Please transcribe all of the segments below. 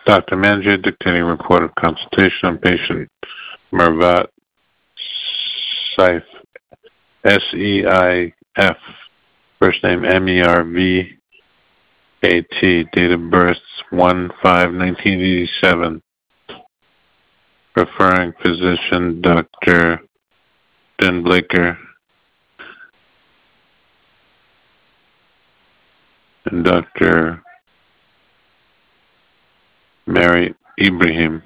Dr. Mangia dictating report of consultation on patient Mervat Seif, S-E-I-F, first name M-E-R-V-A-T, date of birth 1/5/1987. Referring physician Dr. Den Blaker and Dr. Mary Ibrahim.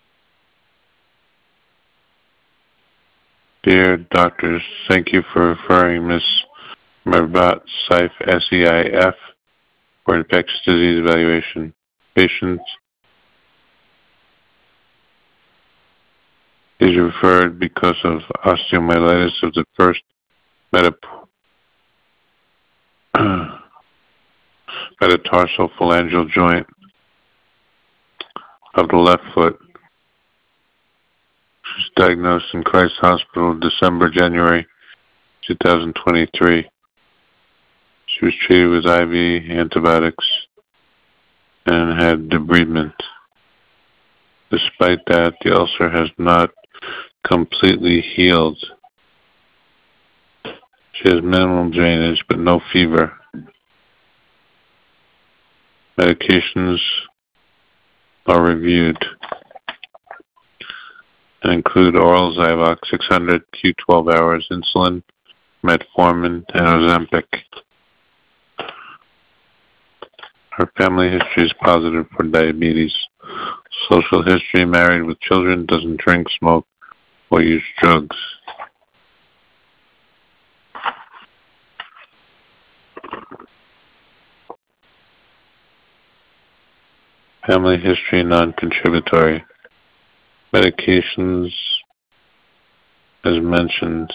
Dear doctors, thank you for referring Ms. Mervat Seif, S-E-I-F, for infectious disease evaluation. Patient is referred because of osteomyelitis of the first metatarsal phalangeal joint of the left foot. She was diagnosed in Christ Hospital January 2023. She was treated with IV antibiotics and had debridement. Despite that, the ulcer has not completely healed. She has minimal drainage but no fever. Medications are reviewed and include oral Zyvox 600 Q12 hours, insulin, metformin, and Ozempic. Her family history is positive for diabetes. Social history: married with children, doesn't drink, smoke, or use drugs. Family history non-contributory. Medications, as mentioned.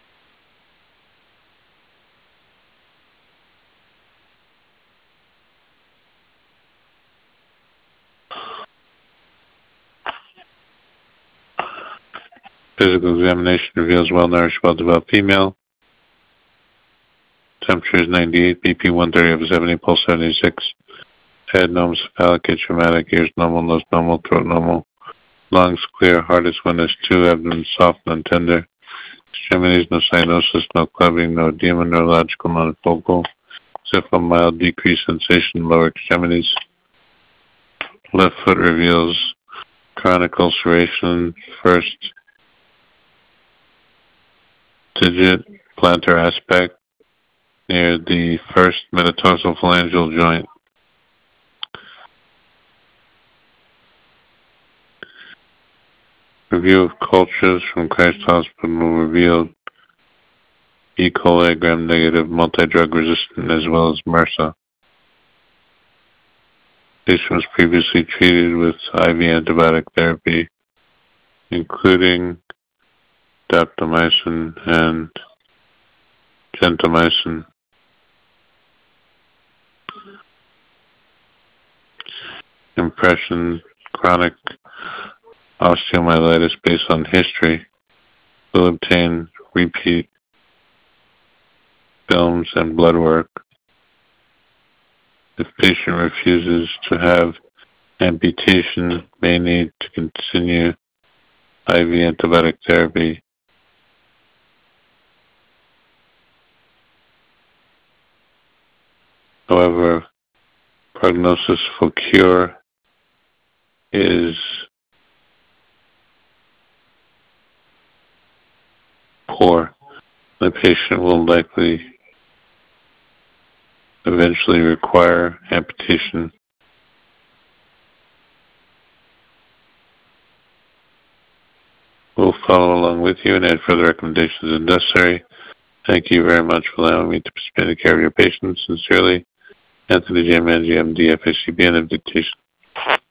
Physical examination reveals well-nourished, well-developed female. Temperature is 98, BP 130/70, pulse 76. Head normal, cephalic, atraumatic, ears normal, nose normal, throat normal. Lungs clear, heart is 1S2, abdomen soft, non-tender. Extremities, no cyanosis, no clubbing, no edema, neurological, non-focal. Except for mild decreased sensation, lower extremities. Left foot reveals chronic ulceration, first digit, plantar aspect, near the first metatarsal phalangeal joint. Review of cultures from Christ Hospital revealed E. coli gram-negative, multi-drug resistant, as well as MRSA. Patient was previously treated with IV antibiotic therapy, including daptomycin and gentamicin. Impression: chronic osteomyelitis based on history. Will obtain repeat films and blood work. If patient refuses to have amputation, may need to continue IV antibiotic therapy. However, prognosis for cure is poor. The patient will likely eventually require amputation. We'll follow along with you and add further recommendations as necessary. Thank you very much for allowing me to participate in the care of your patients. Sincerely, Anthony J. Mangia, MD, FACB, and dictation.